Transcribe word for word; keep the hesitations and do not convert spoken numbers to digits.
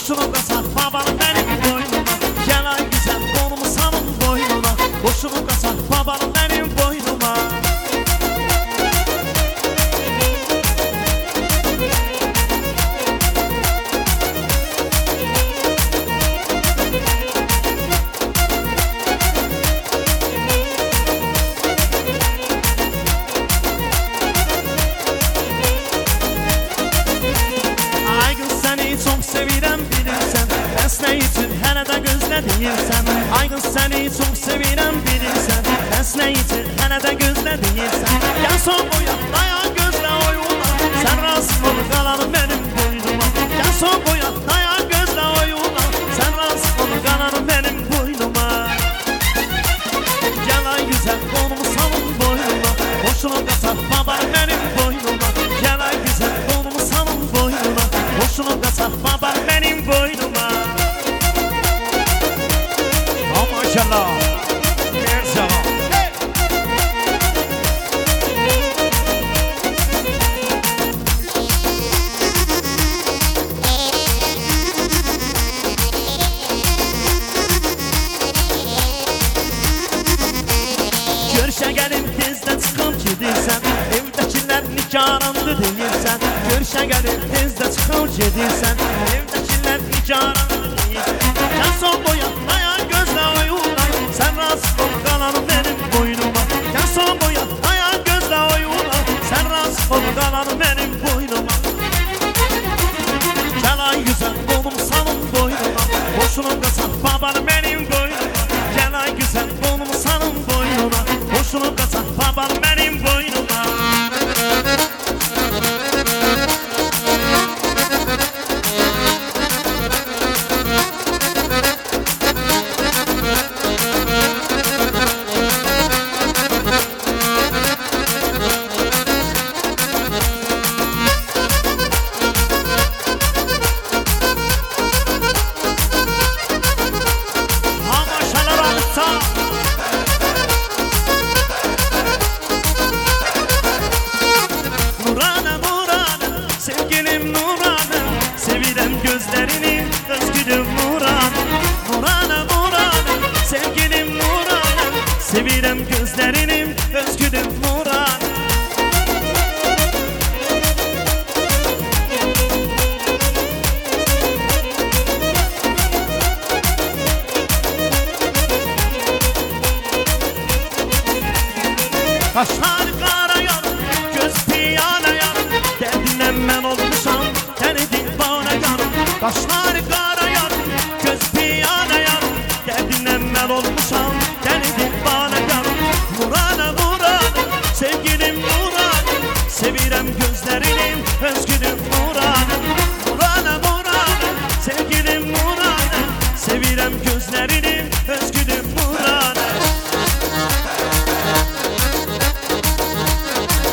Boşuna kasar babanın benim boynuma. Gel ay güzel konumu salın boynuna. Boşuna kasar babanın benim boynuma. Çok sevirəm bilirsən, bəs nə üçün hələ də gözlədiyirsən? Ay qız səni çox sevirəm bilirsən, bəs nə üçün hələ də gözlədiyirsən? Gəl son boya, dayan gözlə oyuna, sən razı ol qalanım mənim boynuma. Gəl son boya, dayan gözlə oyuna, sən razı ol qalanım mənim boynuma. Gəl ay güzel konumu salın boynuma, boşuna qaçar babar mənim boynuma. Gəl ay güzel konumu salın boynuma, boşuna qaçar babar mənim boynuma. Oh maşallah, merhaba. Görüşə gəlib tezdən çıxıb gedirsən, evdəkilər nigarandı deyirsən. Görüşə gəlib tezdən çıxıb gedirsən, evdəkilər nigarandı deyirsən. Gəl son boya, dayan gözlə oyuna, sən razı ol qalanım mənim boynuma. Gəl son boya, dayan gözlə oyuna, sən razı ol qalanım mənim boynuma. Gəl ay güzel qolum salın boynuma, boşuna qaçar babanı mənim boynuma. Gəl ay güzel qolum salın boynuna, boşuna qaçar babanı mənim boynuma. Sevirəm gözlərinim, özgürüm Nuran. Kaşlar qara yarım, göz piyana yarım, dərdindən mən olmuşam, dəni divana yarım. Kaşlar qara yarım, göz piyana yarım, dərdindən mən olmuşam, dəni divana yarım. Nurana Nurana, sevgilim Nurana, sevirəm gözlərinim, özgür